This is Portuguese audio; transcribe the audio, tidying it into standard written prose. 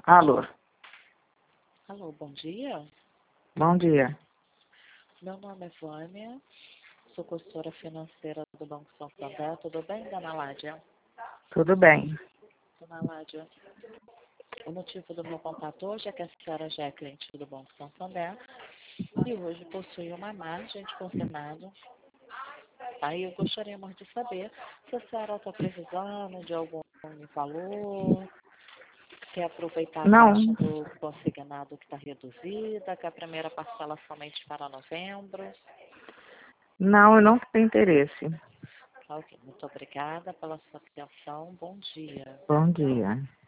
Alô, Alô, bom dia. bom dia. Meu nome é Vânia, sou consultora financeira do Banco Santander. Tudo bem, dona Ládia? Tudo bem? Dona Ládia, o motivo do meu contato hoje é que a senhora já é cliente do Banco Santander e hoje possui uma margem de consignado. Aí eu gostaríamos de saber se a senhora está precisando de algum valor, quer aproveitar a Não, taxa do consignado que está reduzida, que a primeira parcela somente para novembro. não, eu não tenho interesse. Ok, muito obrigada pela sua atenção. Bom dia. Bom dia.